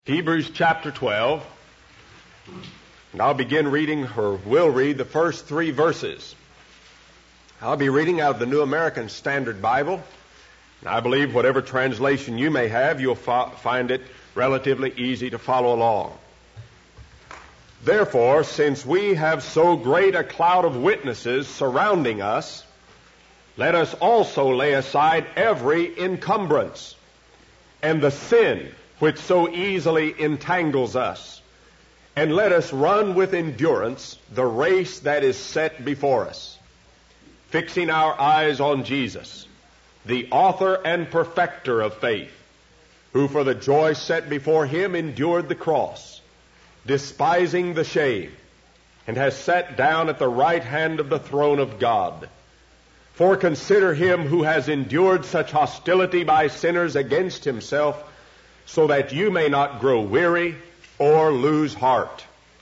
Hebrews chapter 12. And I'll begin reading, or will read, the first 3 verses. I'll be reading out of the New American Standard Bible. And I believe whatever translation you may have, you'll find it relatively easy to follow along. Therefore, since we have so great a cloud of witnesses surrounding us, let us also lay aside every encumbrance and the sin which so easily entangles us, and let us run with endurance the race that is set before us, fixing our eyes on Jesus, the author and perfecter of faith, who for the joy set before him endured the cross, despising the shame, and has sat down at the right hand of the throne of God. For consider him who has endured such hostility by sinners against himself, so that you may not grow weary or lose heart.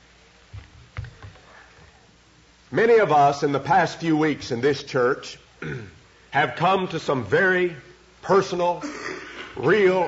Many of us in the past few weeks in this church have come to some very personal, real,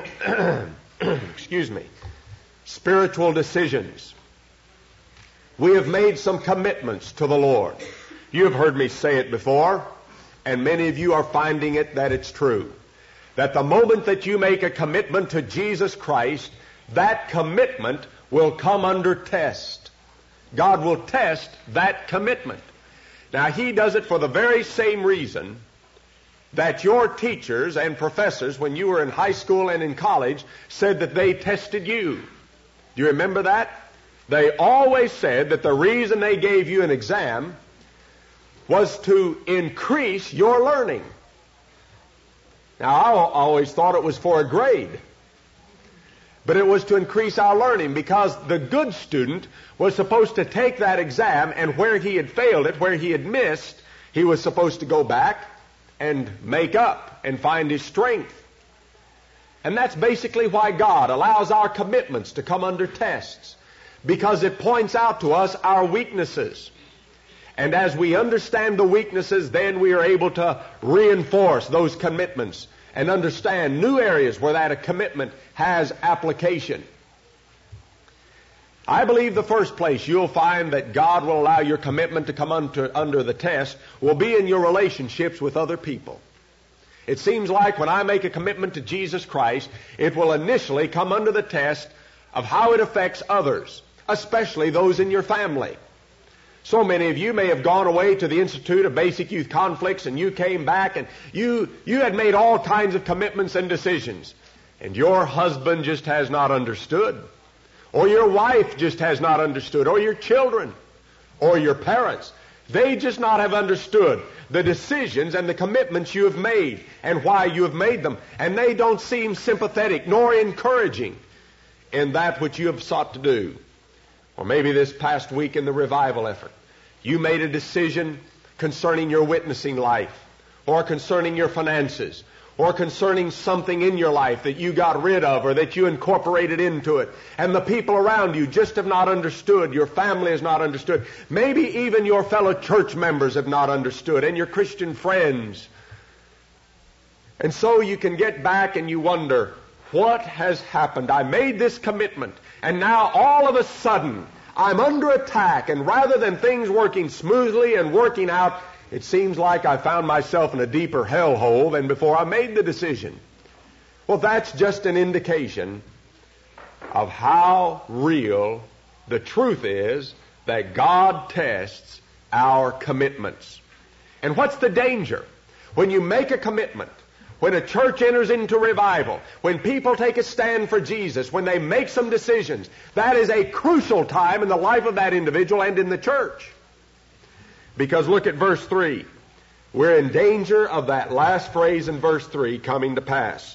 spiritual decisions. We have made some commitments to the Lord. You have heard me say it before, and many of you are finding it that it's true. That the moment that you make a commitment to Jesus Christ, that commitment will come under test. God will test that commitment. Now, He does it for the very same reason that your teachers and professors, when you were in high school and in college, said that they tested you. Do you remember that? They always said that the reason they gave you an exam was to increase your learning. Now, I always thought it was for a grade. But it was to increase our learning, because the good student was supposed to take that exam, and where he had failed it, where he had missed, he was supposed to go back and make up and find his strength. And that's basically why God allows our commitments to come under tests, because it points out to us our weaknesses. And as we understand the weaknesses, then we are able to reinforce those commitments and understand new areas where that commitment has application. I believe the first place you'll find that God will allow your commitment to come under the test will be in your relationships with other people. It seems like when I make a commitment to Jesus Christ, it will initially come under the test of how it affects others, especially those in your family. So many of you may have gone away to the Institute of Basic Youth Conflicts, and you came back and you had made all kinds of commitments and decisions. And your husband just has not understood. Or your wife just has not understood. Or your children. Or your parents. They just not have understood the decisions and the commitments you have made and why you have made them. And they don't seem sympathetic nor encouraging in that which you have sought to do. Or maybe this past week in the revival effort, you made a decision concerning your witnessing life, or concerning your finances, or concerning something in your life that you got rid of or that you incorporated into it. And the people around you just have not understood. Your family has not understood. Maybe even your fellow church members have not understood, and your Christian friends. And so you can get back and you wonder, what has happened? I made this commitment, and now all of a sudden I'm under attack, and rather than things working smoothly and working out, it seems like I found myself in a deeper hellhole than before I made the decision. Well, that's just an indication of how real the truth is that God tests our commitments. And what's the danger? When you make a commitment, when a church enters into revival, when people take a stand for Jesus, when they make some decisions, that is a crucial time in the life of that individual and in the church. Because look at verse 3. We're in danger of that last phrase in verse 3 coming to pass.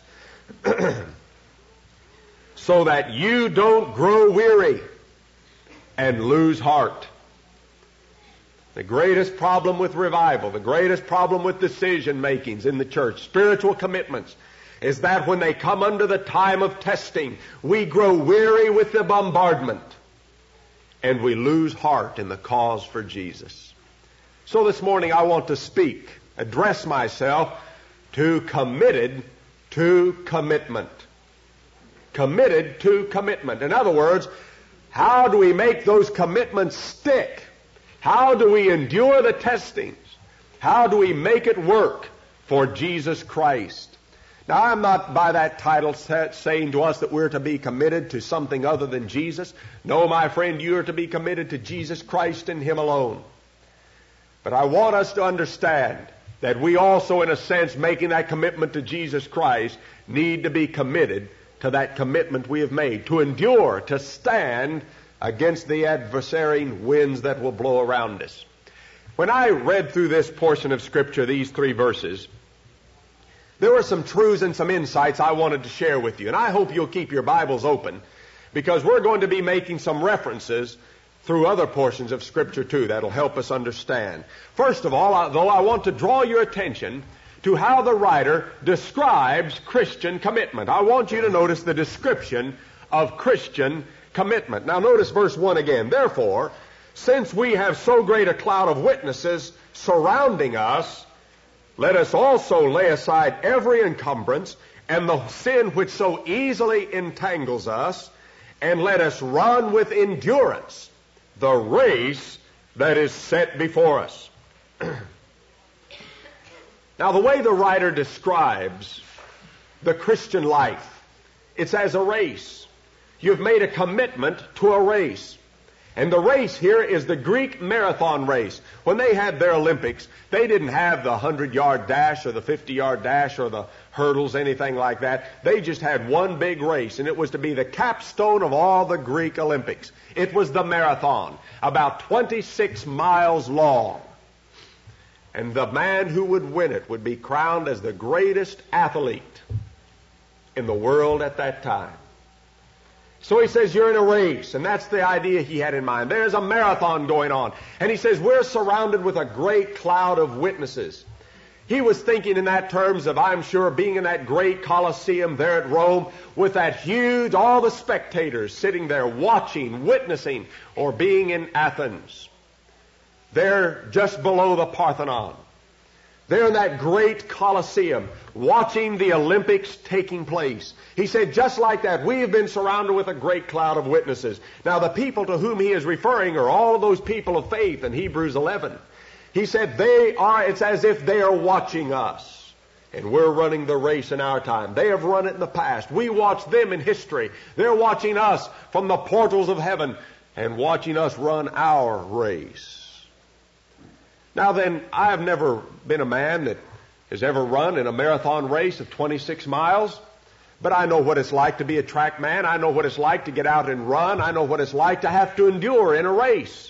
So that you don't grow weary and lose heart. The greatest problem with revival, the greatest problem with decision makings in the church, spiritual commitments, is that when they come under the time of testing, we grow weary with the bombardment and we lose heart in the cause for Jesus. So this morning I want to address myself to committed to commitment. Committed to commitment. In other words, how do we make those commitments stick? How do we endure the testings? How do we make it work for Jesus Christ? Now, I'm not by that title saying to us that we're to be committed to something other than Jesus. No, my friend, you are to be committed to Jesus Christ and Him alone. But I want us to understand that we also, in a sense, making that commitment to Jesus Christ, need to be committed to that commitment we have made, to endure, to stand against the adversary winds that will blow around us. When I read through this portion of Scripture, these 3 verses, there were some truths and some insights I wanted to share with you. And I hope you'll keep your Bibles open, because we're going to be making some references through other portions of Scripture too that'll help us understand. First of all, though, I want to draw your attention to how the writer describes Christian commitment. I want you to notice the description of Christian commitment. Now notice verse 1 again. Therefore, since we have so great a cloud of witnesses surrounding us, let us also lay aside every encumbrance and the sin which so easily entangles us, and let us run with endurance the race that is set before us. Now, the way the writer describes the Christian life, it's as a race. You've made a commitment to a race. And the race here is the Greek marathon race. When they had their Olympics, they didn't have the 100-yard dash or the 50-yard dash or the hurdles, anything like that. They just had one big race, and it was to be the capstone of all the Greek Olympics. It was the marathon, about 26 miles long. And the man who would win it would be crowned as the greatest athlete in the world at that time. So he says, you're in a race, and that's the idea he had in mind. There's a marathon going on. And he says, we're surrounded with a great cloud of witnesses. He was thinking in that terms of, I'm sure, being in that great Colosseum there at Rome with that huge, all the spectators sitting there watching, witnessing, or being in Athens. They're just below the Parthenon. They're in that great Colosseum watching the Olympics taking place. He said, just like that, we have been surrounded with a great cloud of witnesses. Now, the people to whom he is referring are all of those people of faith in Hebrews 11. He said, it's as if they are watching us. And we're running the race in our time. They have run it in the past. We watch them in history. They're watching us from the portals of heaven and watching us run our race. Now then, I have never been a man that has ever run in a marathon race of 26 miles, but I know what it's like to be a track man. I know what it's like to get out and run. I know what it's like to have to endure in a race.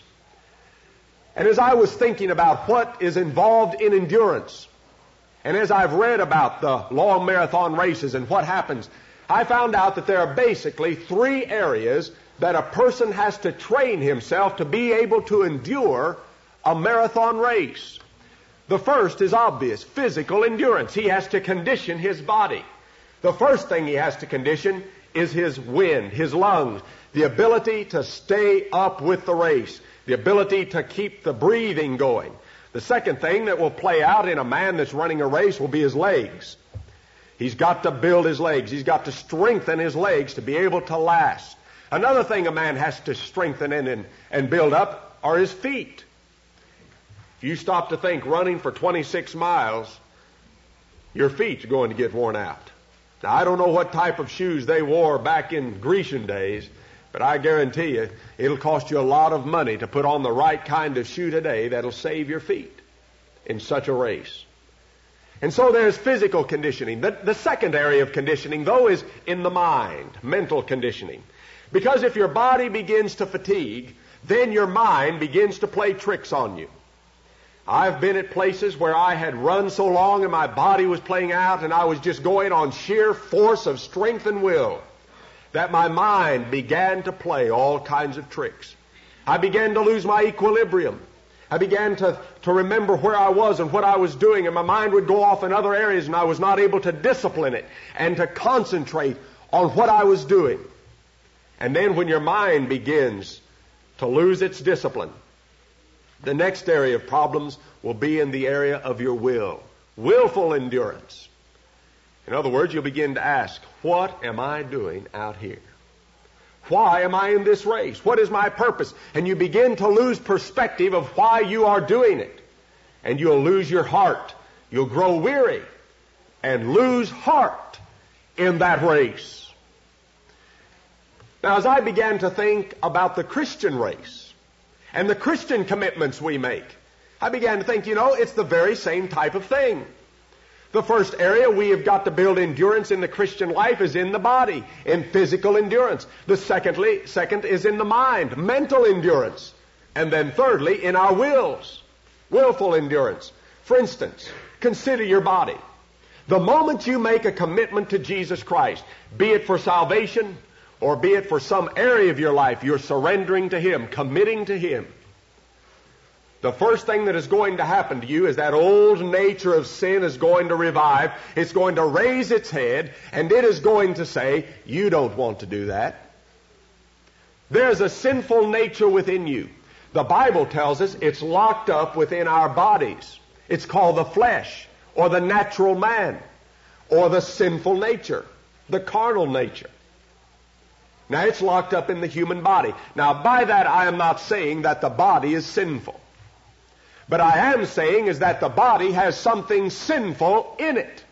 And as I was thinking about what is involved in endurance, and as I've read about the long marathon races and what happens, I found out that there are basically 3 areas that a person has to train himself to be able to endure a marathon race. The first is obvious, physical endurance. He has to condition his body. The first thing he has to condition is his wind, his lungs, the ability to stay up with the race, the ability to keep the breathing going. The second thing that will play out in a man that's running a race will be his legs. He's got to build his legs. He's got to strengthen his legs to be able to last. Another thing a man has to strengthen and build up are his feet. If you stop to think, running for 26 miles, your feet's going to get worn out. Now, I don't know what type of shoes they wore back in Grecian days, but I guarantee you it'll cost you a lot of money to put on the right kind of shoe today that'll save your feet in such a race. And so there's physical conditioning. The second area of conditioning, though, is in the mind, mental conditioning. Because if your body begins to fatigue, then your mind begins to play tricks on you. I've been at places where I had run so long and my body was playing out and I was just going on sheer force of strength and will that my mind began to play all kinds of tricks. I began to lose my equilibrium. I began to remember where I was and what I was doing, and my mind would go off in other areas and I was not able to discipline it and to concentrate on what I was doing. And then when your mind begins to lose its discipline, the next area of problems will be in the area of your will. Willful endurance. In other words, you'll begin to ask, what am I doing out here? Why am I in this race? What is my purpose? And you begin to lose perspective of why you are doing it. And you'll lose your heart. You'll grow weary and lose heart in that race. Now, as I began to think about the Christian race and the Christian commitments we make, I began to think, it's the very same type of thing. The first area we have got to build endurance in the Christian life is in the body, in physical endurance. The second is in the mind, mental endurance. And then thirdly, in our wills, willful endurance. For instance, consider your body. The moment you make a commitment to Jesus Christ, be it for salvation or be it for some area of your life, you're surrendering to Him, committing to Him. The first thing that is going to happen to you is that old nature of sin is going to revive. It's going to raise its head, and it is going to say, you don't want to do that. There's a sinful nature within you. The Bible tells us it's locked up within our bodies. It's called the flesh, or the natural man, or the sinful nature, the carnal nature. Now, it's locked up in the human body. Now, by that I am not saying that the body is sinful. But I am saying is that the body has something sinful in it.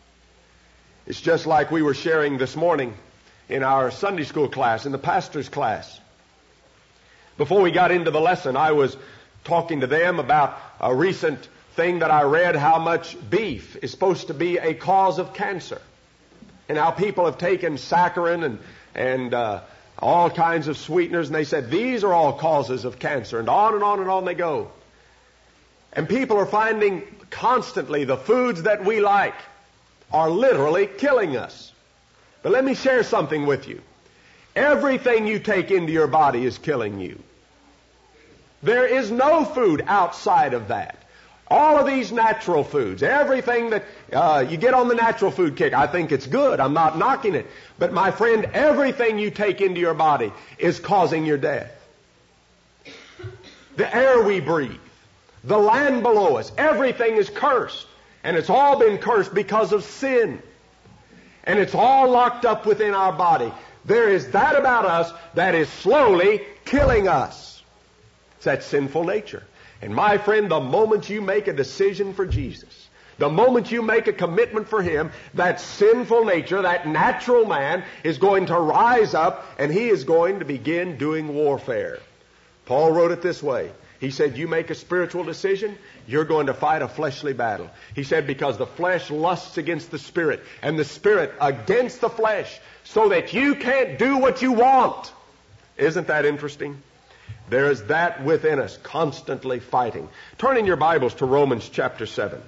It's just like we were sharing this morning in our Sunday school class, in the pastor's class. Before we got into the lesson, I was talking to them about a recent thing that I read, how much beef is supposed to be a cause of cancer. And how people have taken saccharin and all kinds of sweeteners, and they said, these are all causes of cancer, and on and on and on they go. And people are finding constantly the foods that we like are literally killing us. But let me share something with you. Everything you take into your body is killing you. There is no food outside of that. All of these natural foods, everything that you get on the natural food kick, I think it's good. I'm not knocking it. But my friend, everything you take into your body is causing your death. The air we breathe, the land below us, everything is cursed. And it's all been cursed because of sin. And it's all locked up within our body. There is that about us that is slowly killing us. It's that sinful nature. And my friend, the moment you make a decision for Jesus, the moment you make a commitment for Him, that sinful nature, that natural man, is going to rise up and he is going to begin doing warfare. Paul wrote it this way. He said, you make a spiritual decision, you're going to fight a fleshly battle. He said, because the flesh lusts against the Spirit, and the Spirit against the flesh, so that you can't do what you want. Isn't that interesting? There is that within us, constantly fighting. Turn in your Bibles to Romans chapter 7.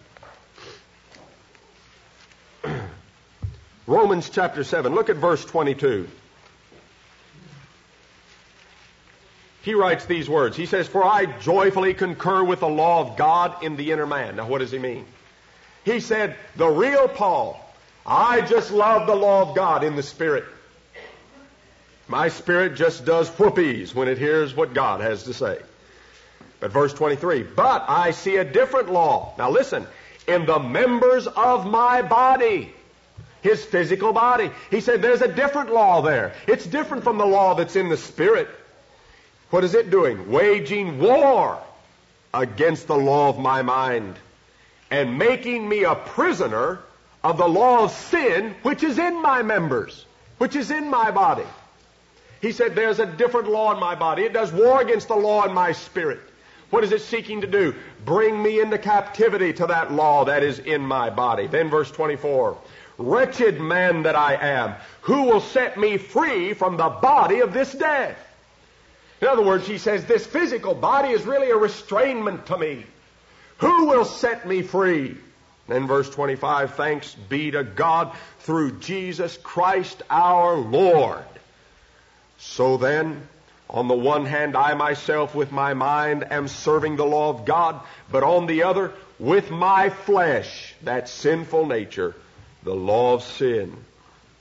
Romans chapter 7. Look at verse 22. He writes these words. He says, for I joyfully concur with the law of God in the inner man. Now, what does he mean? He said, the real Paul, I just love the law of God in the Spirit. My spirit just does whoopies when it hears what God has to say. But verse 23, but I see a different law. Now listen, in the members of my body, his physical body. He said there's a different law there. It's different from the law that's in the Spirit. What is it doing? Waging war against the law of my mind and making me a prisoner of the law of sin which is in my members, which is in my body. He said there's a different law in my body. It does war against the law in my spirit. What is it seeking to do? Bring me into captivity to that law that is in my body. Then verse 24. Wretched man that I am, who will set me free from the body of this death? In other words, he says, this physical body is really a restrainment to me. Who will set me free? Then verse 25, thanks be to God through Jesus Christ our Lord. So then, on the one hand, I myself with my mind am serving the law of God, but on the other, with my flesh, that sinful nature, the law of sin.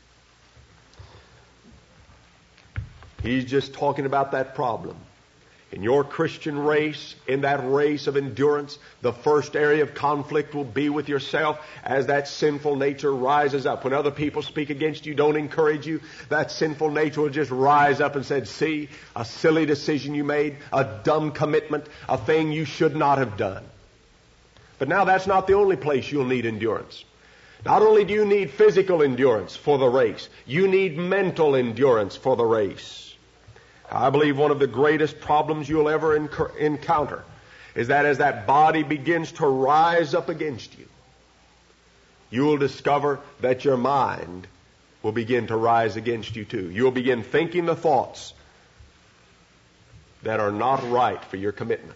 He's just talking about that problem. In your Christian race, in that race of endurance, the first area of conflict will be with yourself as that sinful nature rises up. When other people speak against you, don't encourage you, that sinful nature will just rise up and say, see, a silly decision you made, a dumb commitment, a thing you should not have done. But now that's not the only place you'll need endurance. Not only do you need physical endurance for the race, you need mental endurance for the race. I believe one of the greatest problems you'll ever encounter is that as that body begins to rise up against you, you will discover that your mind will begin to rise against you too. You'll begin thinking the thoughts that are not right for your commitment.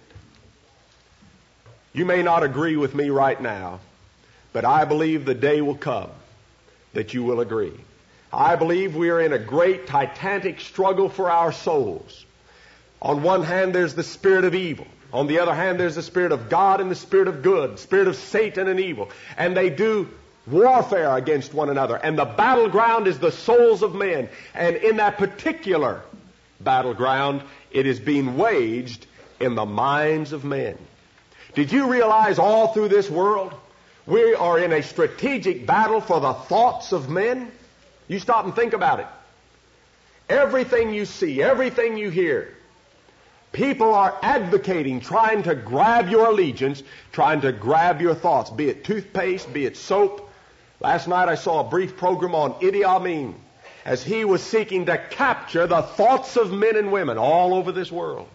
You may not agree with me right now, but I believe the day will come that you will agree. I believe we are in a great titanic struggle for our souls. On one hand, there's the spirit of evil. On the other hand, there's the spirit of God and the spirit of good, spirit of Satan and evil. And they do warfare against one another. And the battleground is the souls of men. And in that particular battleground, it is being waged in the minds of men. Did you realize all through this world, we are in a strategic battle for the thoughts of men? You stop and think about it. Everything you see, everything you hear, people are advocating, trying to grab your allegiance, trying to grab your thoughts, be it toothpaste, be it soap. Last night I saw a brief program on Idi Amin as he was seeking to capture the thoughts of men and women all over this world.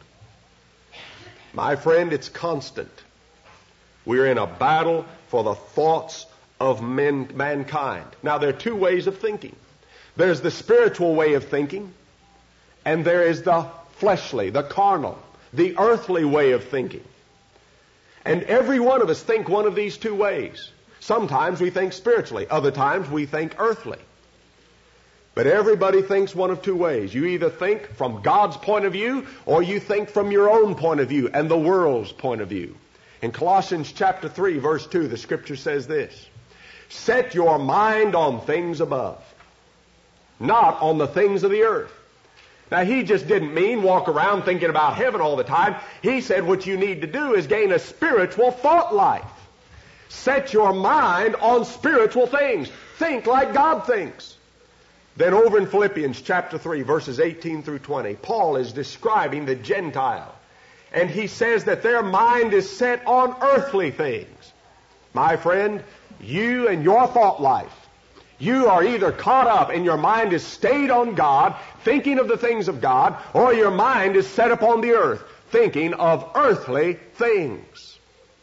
My friend, it's constant. We're in a battle for the thoughts of mankind. Now, there are two ways of thinking. There's the spiritual way of thinking, and there is the fleshly, the carnal, the earthly way of thinking. And every one of us think one of these two ways. Sometimes we think spiritually, other times we think earthly. But everybody thinks one of two ways. You either think from God's point of view, or you think from your own point of view and the world's point of view. In Colossians chapter 3, verse 2, the Scripture says this: set your mind on things above, not on the things of the earth. Now, he just didn't mean walk around thinking about heaven all the time. He said what you need to do is gain a spiritual thought life. Set your mind on spiritual things. Think like God thinks. Then over in Philippians chapter 3, verses 18 through 20, Paul is describing the Gentile. And he says that their mind is set on earthly things. My friend, you and your thought life, you are either caught up and your mind is stayed on God, thinking of the things of God, or your mind is set upon the earth, thinking of earthly things.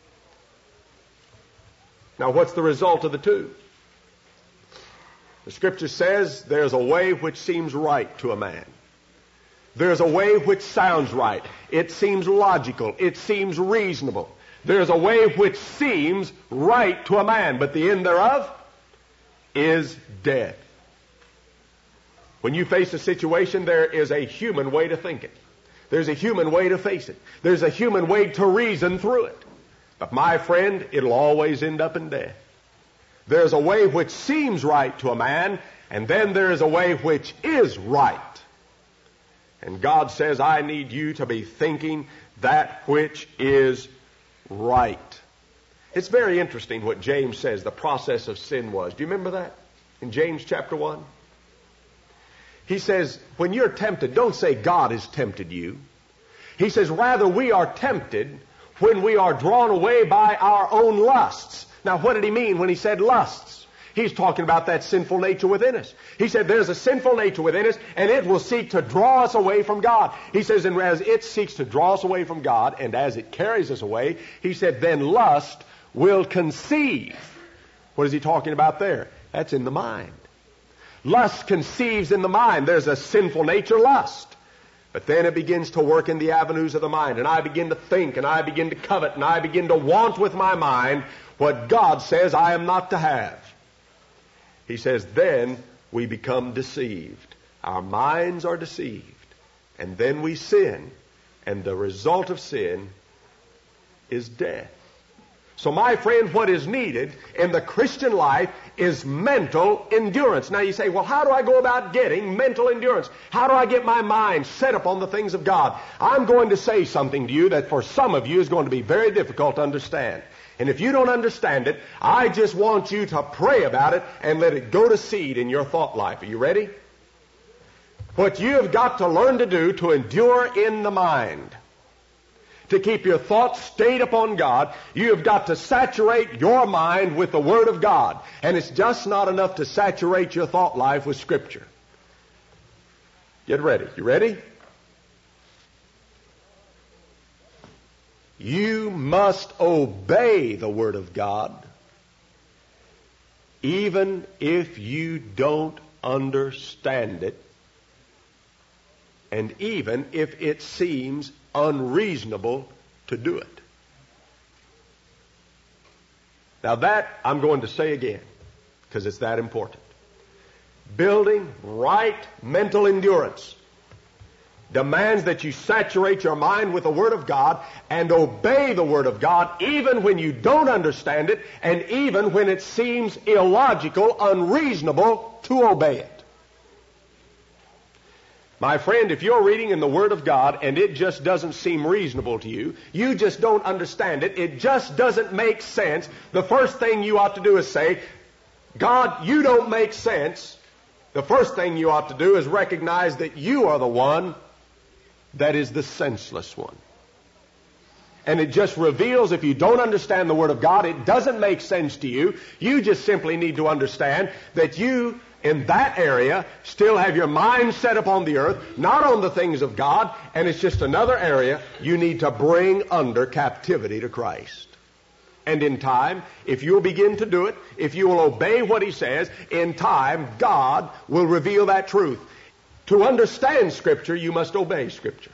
Now, what's the result of the two? The Scripture says there's a way which seems right to a man. There's a way which sounds right. It seems logical. It seems reasonable. There's a way which seems right to a man, but the end thereof is death. When you face a situation, there is a human way to think it. There's a human way to face it. There's a human way to reason through it. But my friend, it'll always end up in death. There's a way which seems right to a man, and then there is a way which is right. And God says, I need you to be thinking that which is right. It's very interesting what James says the process of sin was. Do you remember that? In James chapter 1? He says, when you're tempted, don't say God has tempted you. He says, rather we are tempted when we are drawn away by our own lusts. Now, what did he mean when he said lusts? He's talking about that sinful nature within us. He said there's a sinful nature within us, and it will seek to draw us away from God. He says, and as it seeks to draw us away from God, and as it carries us away, he said, then lust will conceive. What is he talking about there? That's in the mind. Lust conceives in the mind. There's a sinful nature, lust. But then it begins to work in the avenues of the mind, and I begin to think, and I begin to covet, and I begin to want with my mind what God says I am not to have. He says, then we become deceived. Our minds are deceived. And then we sin. And the result of sin is death. So my friend, what is needed in the Christian life is mental endurance. Now you say, well, how do I go about getting mental endurance? How do I get my mind set upon the things of God? I'm going to say something to you that for some of you is going to be very difficult to understand. And if you don't understand it, I just want you to pray about it and let it go to seed in your thought life. Are you ready? What you have got to learn to do to endure in the mind, to keep your thoughts stayed upon God, you have got to saturate your mind with the Word of God. And it's just not enough to saturate your thought life with Scripture. Get ready. You ready? You must obey the Word of God, even if you don't understand it, and even if it seems unreasonable to do it. Now that I'm going to say again, because it's that important. Building right mental endurance demands that you saturate your mind with the Word of God and obey the Word of God even when you don't understand it and even when it seems illogical, unreasonable to obey it. My friend, if you're reading in the Word of God and it just doesn't seem reasonable to you, you just don't understand it, it just doesn't make sense, the first thing you ought to do is say, God, you don't make sense. The first thing you ought to do is recognize that you are the one that is the senseless one. And it just reveals, if you don't understand the Word of God, it doesn't make sense to you. You just simply need to understand that you, in that area, still have your mind set upon the earth, not on the things of God, and it's just another area you need to bring under captivity to Christ. And in time, if you'll begin to do it, if you will obey what He says, in time, God will reveal that truth. To understand Scripture, you must obey Scripture.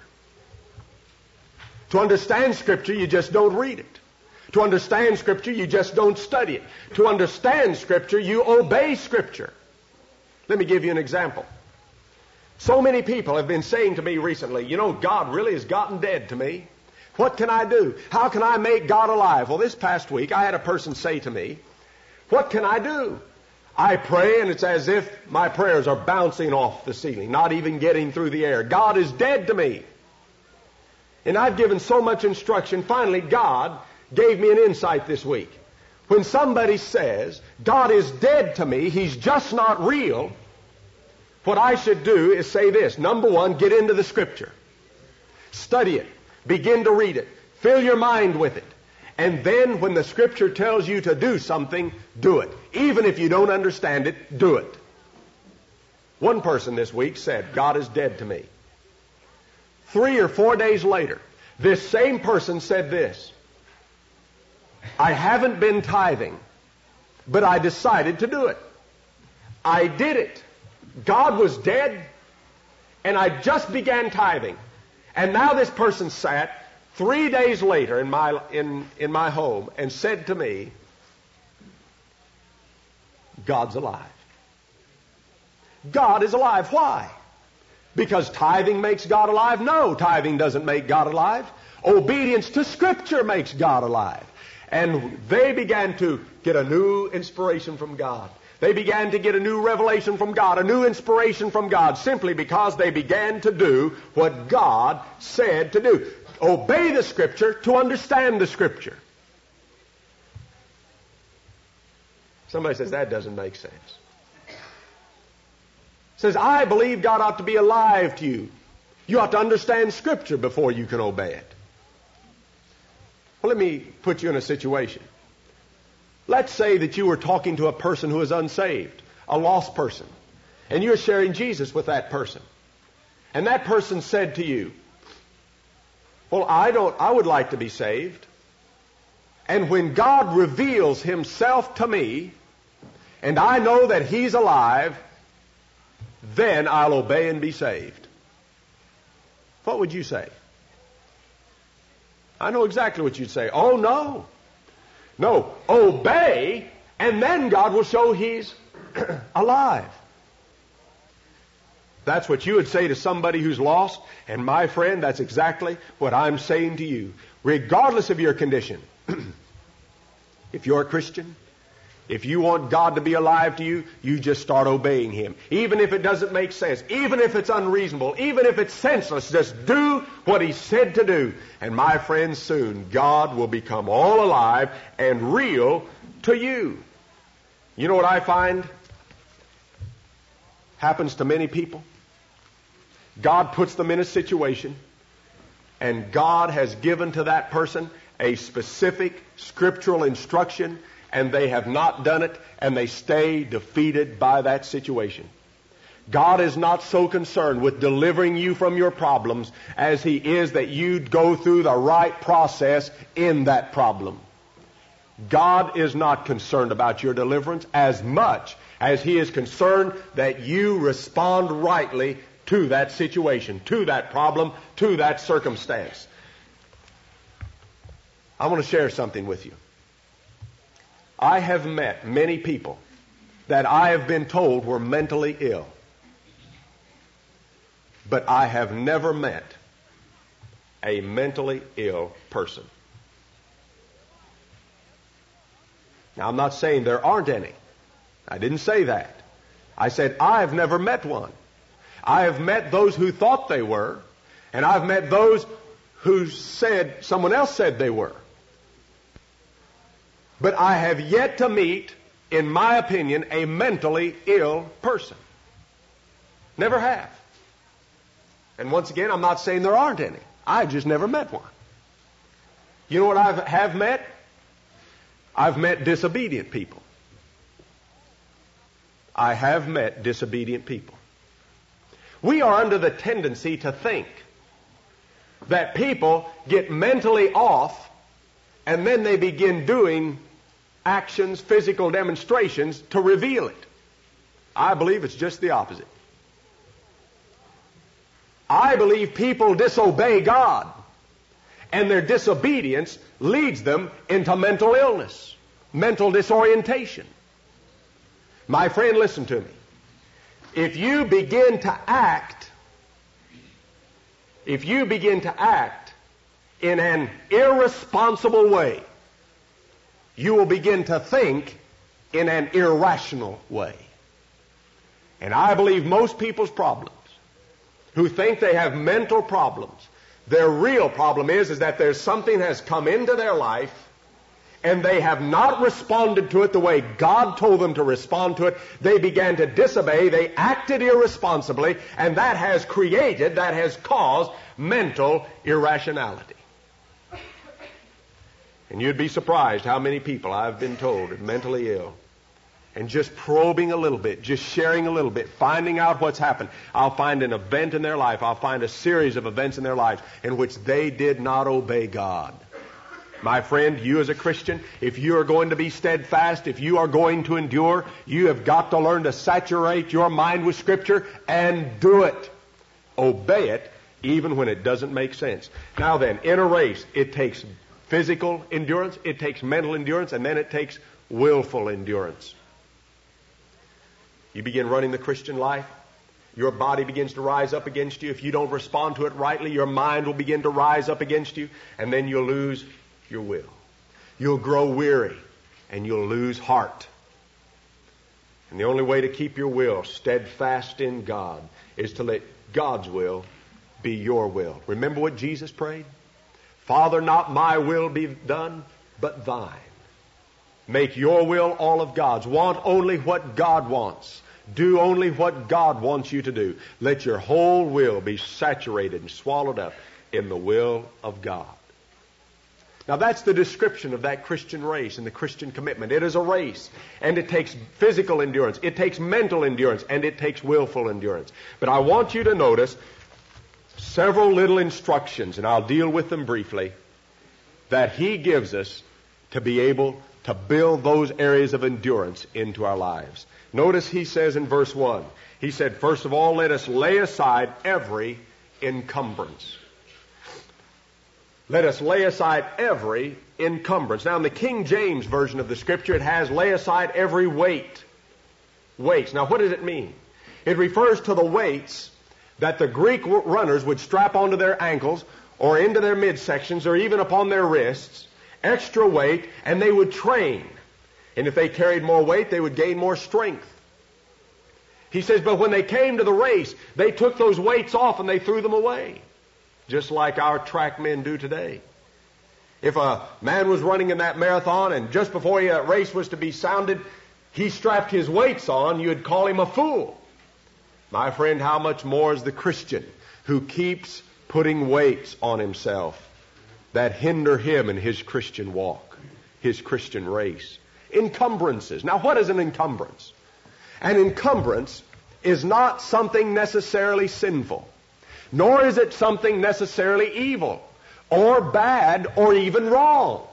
To understand Scripture, you just don't read it. To understand Scripture, you just don't study it. To understand Scripture, you obey Scripture. Let me give you an example. So many people have been saying to me recently, you know, God really has gotten dead to me. What can I do? How can I make God alive? Well, this past week, I had a person say to me, what can I do? I pray, and it's as if my prayers are bouncing off the ceiling, not even getting through the air. God is dead to me. And I've given so much instruction. Finally, God gave me an insight this week. When somebody says, God is dead to me, He's just not real, what I should do is say this. Number one, get into the Scripture. Study it. Begin to read it. Fill your mind with it. And then when the Scripture tells you to do something, do it. Even if you don't understand it, do it. One person this week said, God is dead to me. 3 or 4 days later, this same person said this. I haven't been tithing, but I decided to do it. I did it. God was dead, and I just began tithing. And now this person sat 3 days later in my home and said to me, God's alive. God is alive. Why? Because tithing makes God alive? No, tithing doesn't make God alive. Obedience to Scripture makes God alive. And they began to get a new inspiration from God. They began to get a new revelation from God, a new inspiration from God, simply because they began to do what God said to do. Obey the Scripture to understand the Scripture. Somebody says, that doesn't make sense. Says, I believe God ought to be alive to you. You ought to understand Scripture before you can obey it. Well, let me put you in a situation. Let's say that you were talking to a person who is unsaved, a lost person, and you're sharing Jesus with that person. And that person said to you, well, I would like to be saved. And when God reveals Himself to me, and I know that He's alive, then I'll obey and be saved. What would you say? I know exactly what you'd say. Oh, no. No, obey, and then God will show He's alive. That's what you would say to somebody who's lost, and my friend, that's exactly what I'm saying to you. Regardless of your condition, If you're a Christian, if you want God to be alive to you, you just start obeying Him. Even if it doesn't make sense, even if it's unreasonable, even if it's senseless, just do what He said to do. And my friends, soon God will become all alive and real to you. You know what I find happens to many people? God puts them in a situation, and God has given to that person a specific scriptural instruction, and they have not done it, and they stay defeated by that situation. God is not so concerned with delivering you from your problems as He is that you go through the right process in that problem. God is not concerned about your deliverance as much as He is concerned that you respond rightly to that situation, to that problem, to that circumstance. I want to share something with you. I have met many people that I have been told were mentally ill. But I have never met a mentally ill person. Now, I'm not saying there aren't any. I didn't say that. I said I've never met one. I have met those who thought they were, and I've met those who said someone else said they were. But I have yet to meet, in my opinion, a mentally ill person. Never have. And once again, I'm not saying there aren't any. I've just never met one. You know what I have met? I've met disobedient people. I have met disobedient people. We are under the tendency to think that people get mentally off and then they begin doing actions, physical demonstrations to reveal it. I believe it's just the opposite. I believe people disobey God, and their disobedience leads them into mental illness, mental disorientation. My friend, listen to me. If you begin to act in an irresponsible way, you will begin to think in an irrational way. And I believe most people's problems, who think they have mental problems, their real problem is that there's something has come into their life and they have not responded to it the way God told them to respond to it. They began to disobey, they acted irresponsibly, and that has caused mental irrationality. And you'd be surprised how many people I've been told are mentally ill. And just probing a little bit, just sharing a little bit, finding out what's happened. I'll find an event in their life, I'll find a series of events in their lives in which they did not obey God. My friend, you as a Christian, if you are going to be steadfast, if you are going to endure, you have got to learn to saturate your mind with Scripture and do it. Obey it even when it doesn't make sense. Now then, in a race, it takes physical endurance, it takes mental endurance, and then it takes willful endurance. You begin running the Christian life, your body begins to rise up against you. If you don't respond to it rightly, your mind will begin to rise up against you, and then you'll lose your will. You'll grow weary, and you'll lose heart. And the only way to keep your will steadfast in God is to let God's will be your will. Remember what Jesus prayed? Father, not my will be done, but thine. Make your will all of God's. Want only what God wants. Do only what God wants you to do. Let your whole will be saturated and swallowed up in the will of God. Now that's the description of that Christian race and the Christian commitment. It is a race, and it takes physical endurance, it takes mental endurance, and it takes willful endurance. But I want you to notice several little instructions, and I'll deal with them briefly, that He gives us to be able to build those areas of endurance into our lives. Notice He says in verse 1, He said, first of all, let us lay aside every encumbrance. Let us lay aside every encumbrance. Now in the King James Version of the Scripture, it has lay aside every weight. Weights. Now what does it mean? It refers to the weights that the Greek runners would strap onto their ankles or into their midsections or even upon their wrists, extra weight, and they would train. And if they carried more weight, they would gain more strength. He says, but when they came to the race, they took those weights off and they threw them away, just like our track men do today. If a man was running in that marathon and just before a race was to be sounded, he strapped his weights on, you'd call him a fool. My friend, how much more is the Christian who keeps putting weights on himself that hinder him in his Christian walk, his Christian race? Encumbrances. Now, what is an encumbrance? An encumbrance is not something necessarily sinful, nor is it something necessarily evil or bad or even wrong.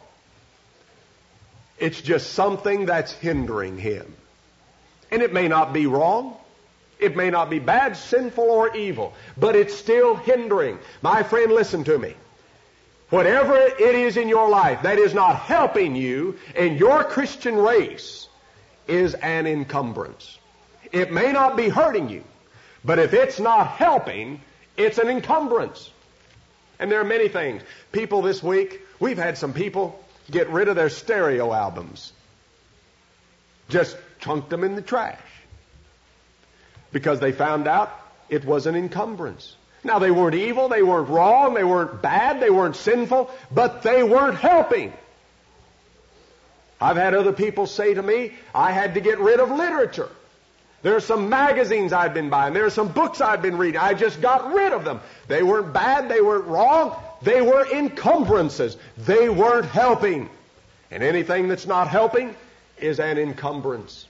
It's just something that's hindering him. And it may not be wrong. It may not be bad, sinful, or evil, but it's still hindering. My friend, listen to me. Whatever it is in your life that is not helping you in your Christian race is an encumbrance. It may not be hurting you, but if it's not helping, it's an encumbrance. And there are many things. People this week, we've had some people get rid of their stereo albums. Just chunked them in the trash. Because they found out it was an encumbrance. Now, they weren't evil, they weren't wrong, they weren't bad, they weren't sinful, but they weren't helping. I've had other people say to me, I had to get rid of literature. There are some magazines I've been buying. There are some books I've been reading. I just got rid of them. They weren't bad, they weren't wrong, they were encumbrances. They weren't helping. And anything that's not helping is an encumbrance.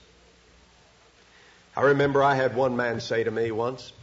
I remember I had one man say to me once,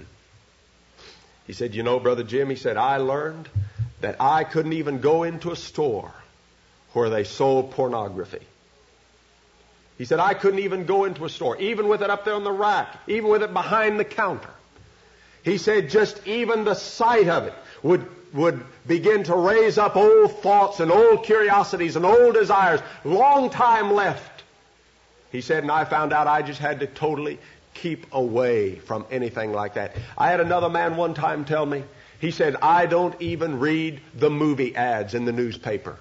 he said, you know, Brother Jim, he said, I learned that I couldn't even go into a store where they sold pornography. He said, I couldn't even go into a store, even with it up there on the rack, even with it behind the counter. He said, just even the sight of it would begin to raise up old thoughts and old curiosities and old desires, long time left. He said, and I found out I just had to totally keep away from anything like that. I had another man one time tell me, he said, I don't even read the movie ads in the newspaper.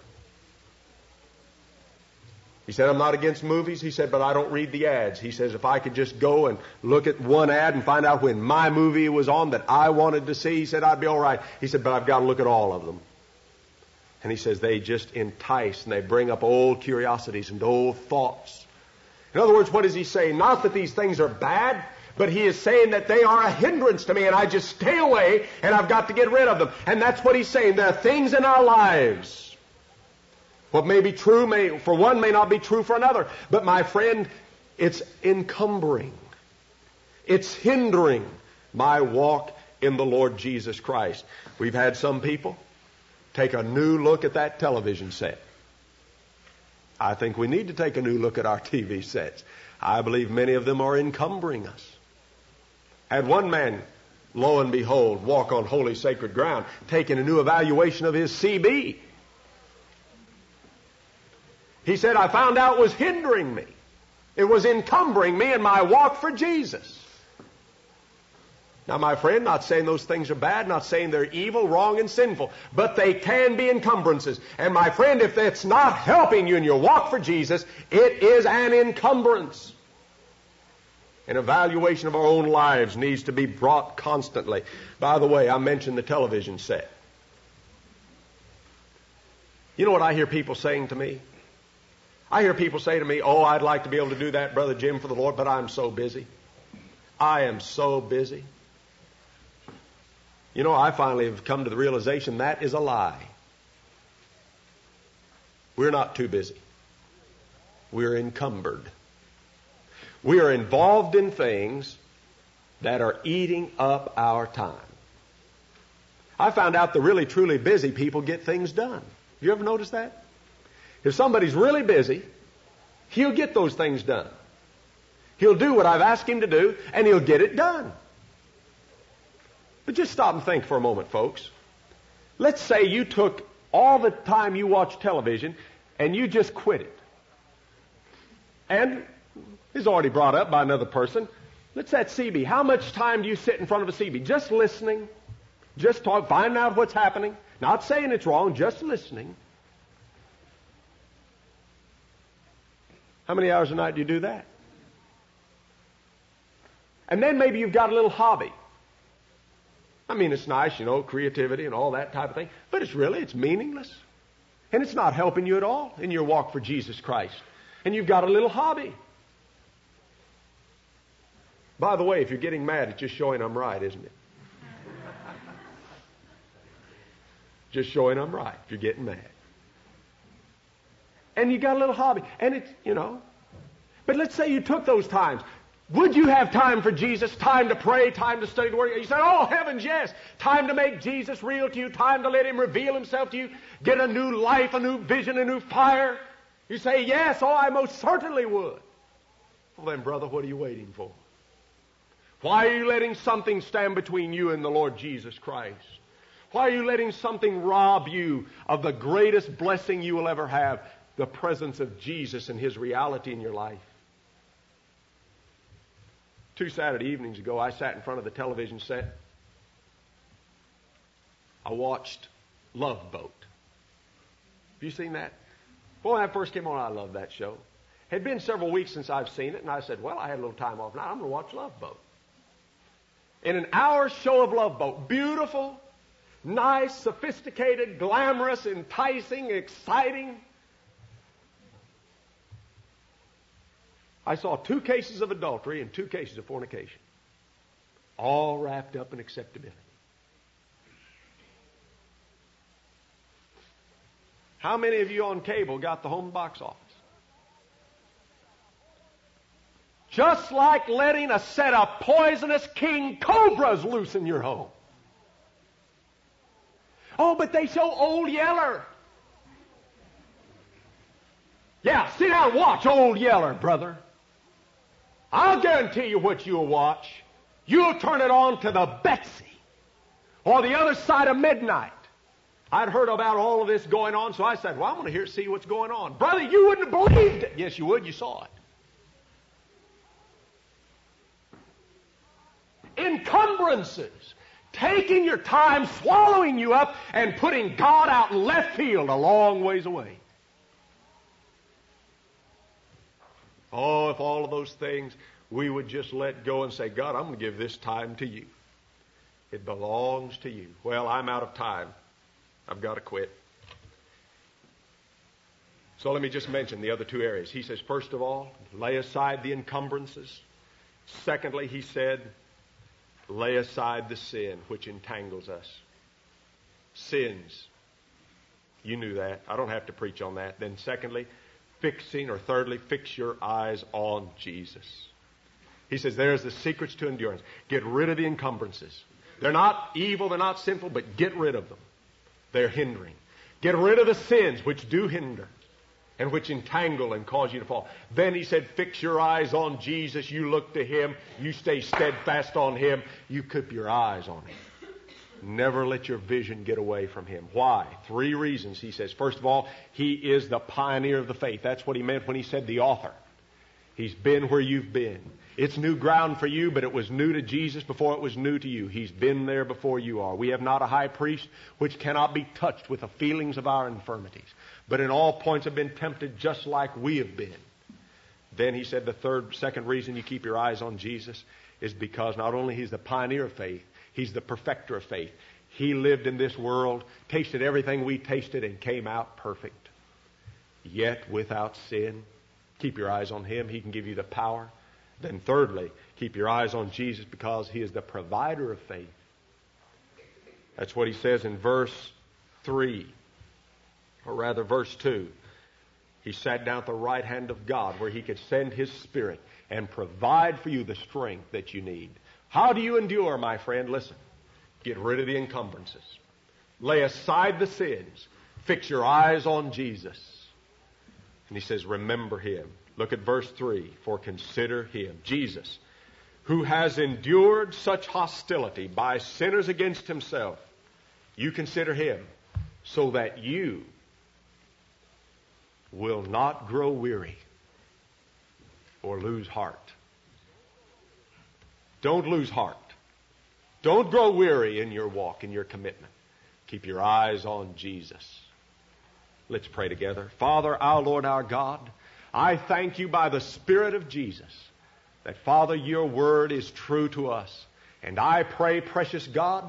He said, I'm not against movies. He said, but I don't read the ads. He says, if I could just go and look at one ad and find out when my movie was on that I wanted to see, he said, I'd be all right. He said, but I've got to look at all of them. And he says, they just entice and they bring up old curiosities and old thoughts. In other words, what is he saying? Not that these things are bad, but he is saying that they are a hindrance to me and I just stay away and I've got to get rid of them. And that's what he's saying. There are things in our lives. What may be true for one may not be true for another. But my friend, it's encumbering. It's hindering my walk in the Lord Jesus Christ. We've had some people take a new look at that television set. I think we need to take a new look at our TV sets. I believe many of them are encumbering us. Had one man, lo and behold, walk on holy sacred ground, taking a new evaluation of his CB. He said, I found out it was hindering me. It was encumbering me in my walk for Jesus. Now, my friend, not saying those things are bad, not saying they're evil, wrong, and sinful, but they can be encumbrances. And my friend, if it's not helping you in your walk for Jesus, it is an encumbrance. An evaluation of our own lives needs to be brought constantly. By the way, I mentioned the television set. You know what I hear people saying to me? I hear people say to me, oh, I'd like to be able to do that, Brother Jim, for the Lord, but I'm so busy. I am so busy. You know, I finally have come to the realization that is a lie. We're not too busy. We're encumbered. We are involved in things that are eating up our time. I found out the really, truly busy people get things done. You ever notice that? If somebody's really busy, he'll get those things done. He'll do what I've asked him to do, and he'll get it done. But just stop and think for a moment, folks. Let's say you took all the time you watch television and you just quit it. And it's already brought up by another person. Let's that CB. How much time do you sit in front of a CB? Just listening. Just finding out what's happening. Not saying it's wrong, just listening. How many hours a night do you do that? And then maybe you've got a little hobby. I mean, it's nice, creativity and all that type of thing, but it's meaningless. And it's not helping you at all in your walk for Jesus Christ. And you've got a little hobby. By the way, if you're getting mad, it's just showing I'm right, isn't it? Just showing I'm right if you're getting mad. And you got a little hobby. And it's, But let's say you took those times. Would you have time for Jesus? Time to pray? Time to study the Word? You said, oh, heavens, yes. Time to make Jesus real to you. Time to let Him reveal Himself to you. Get a new life, a new vision, a new fire. You say, yes, I most certainly would. Well then, brother, what are you waiting for? Why are you letting something stand between you and the Lord Jesus Christ? Why are you letting something rob you of the greatest blessing you will ever have, the presence of Jesus and His reality in your life? 2 Saturday evenings ago, I sat in front of the television set. I watched Love Boat. Have you seen that? Boy, when that first came on, I loved that show. It had been several weeks since I've seen it, and I said, well, I had a little time off now. I'm going to watch Love Boat. In an hour show of Love Boat, beautiful, nice, sophisticated, glamorous, enticing, exciting. I saw 2 cases of adultery and 2 cases of fornication. All wrapped up in acceptability. How many of you on cable got the home box office? Just like letting a set of poisonous king cobras loose in your home. Oh, but they show Old Yeller. Yeah, sit down and watch Old Yeller, brother. I'll guarantee you what you'll watch. You'll turn it on to the Betsy or the other side of midnight. I'd heard about all of this going on, so I said, well, I'm going to see what's going on. Brother, you wouldn't have believed it. Yes, you would. You saw it. Encumbrances. Taking your time, swallowing you up, and putting God out in left field a long ways away. Oh, if all of those things we would just let go and say, God, I'm going to give this time to you. It belongs to you. Well, I'm out of time. I've got to quit. So let me just mention the other 2 areas. He says, first of all, lay aside the encumbrances. Secondly, he said, lay aside the sin which entangles us. Sins. You knew that. I don't have to preach on that. Then secondly, thirdly, fix your eyes on Jesus. He says, there's the secrets to endurance. Get rid of the encumbrances. They're not evil, they're not sinful, but get rid of them. They're hindering. Get rid of the sins which do hinder and which entangle and cause you to fall. Then he said, fix your eyes on Jesus. You look to Him. You stay steadfast on Him. You keep your eyes on Him. Never let your vision get away from Him. Why? 3 reasons, he says. First of all, He is the pioneer of the faith. That's what he meant when he said the author. He's been where you've been. It's new ground for you, but it was new to Jesus before it was new to you. He's been there before you are. We have not a high priest which cannot be touched with the feelings of our infirmities, but in all points have been tempted just like we have been. Then he said the second reason you keep your eyes on Jesus is because not only He's the pioneer of faith, He's the perfecter of faith. He lived in this world, tasted everything we tasted, and came out perfect, yet without sin. Keep your eyes on Him. He can give you the power. Then thirdly, keep your eyes on Jesus because He is the provider of faith. That's what he says in verse 3, or rather verse 2. He sat down at the right hand of God where He could send His Spirit and provide for you the strength that you need. How do you endure, my friend? Listen. Get rid of the encumbrances. Lay aside the sins. Fix your eyes on Jesus. And he says, remember Him. Look at verse 3. For consider Him, Jesus, who has endured such hostility by sinners against Himself. You consider Him so that you will not grow weary or lose heart. Don't lose heart. Don't grow weary in your walk, in your commitment. Keep your eyes on Jesus. Let's pray together. Father, our Lord, our God, I thank you by the Spirit of Jesus that, Father, your word is true to us. And I pray, precious God,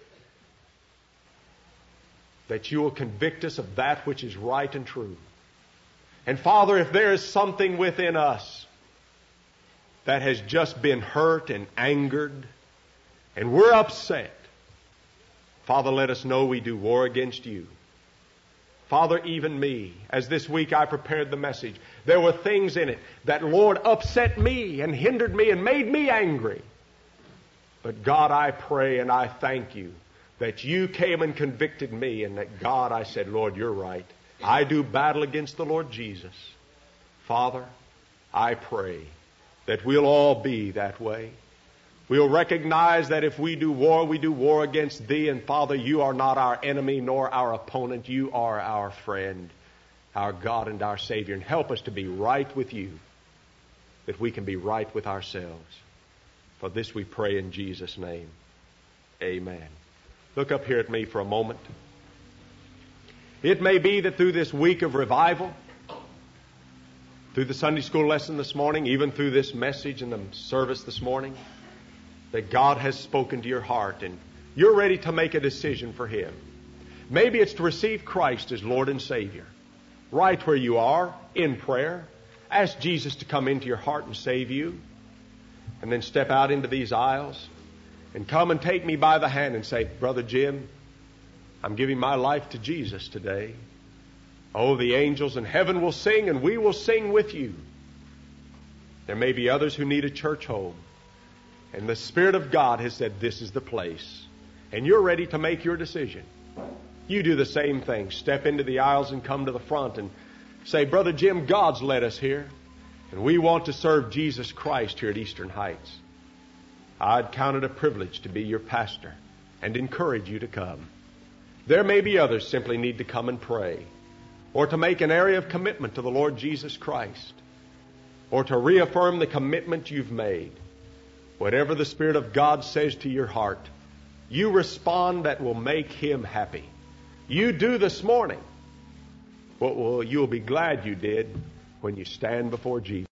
that you will convict us of that which is right and true. And Father, if there is something within us that has just been hurt and angered, and we're upset, Father, let us know we do war against you. Father, even me, as this week I prepared the message, there were things in it that, Lord, upset me and hindered me and made me angry. But God, I pray and I thank you that you came and convicted me, and that, God, I said, Lord, you're right. I do battle against the Lord Jesus. Father, I pray that we'll all be that way. We'll recognize that if we do war against thee. And Father, you are not our enemy nor our opponent. You are our friend, our God and our Savior. And help us to be right with you, that we can be right with ourselves. For this we pray in Jesus' name. Amen. Look up here at me for a moment. It may be that through this week of revival, through the Sunday school lesson this morning, even through this message and the service this morning, that God has spoken to your heart and you're ready to make a decision for Him. Maybe it's to receive Christ as Lord and Savior. Right where you are, in prayer, ask Jesus to come into your heart and save you. And then step out into these aisles and come and take me by the hand and say, Brother Jim, I'm giving my life to Jesus today. Oh, the angels in heaven will sing, and we will sing with you. There may be others who need a church home, and the Spirit of God has said this is the place, and you're ready to make your decision. You do the same thing. Step into the aisles and come to the front and say, Brother Jim, God's led us here, and we want to serve Jesus Christ here at Eastern Heights. I'd count it a privilege to be your pastor and encourage you to come. There may be others simply need to come and pray, or to make an area of commitment to the Lord Jesus Christ, or to reaffirm the commitment you've made. Whatever the Spirit of God says to your heart, you respond that will make Him happy. You do this morning what you'll be glad you did when you stand before Jesus.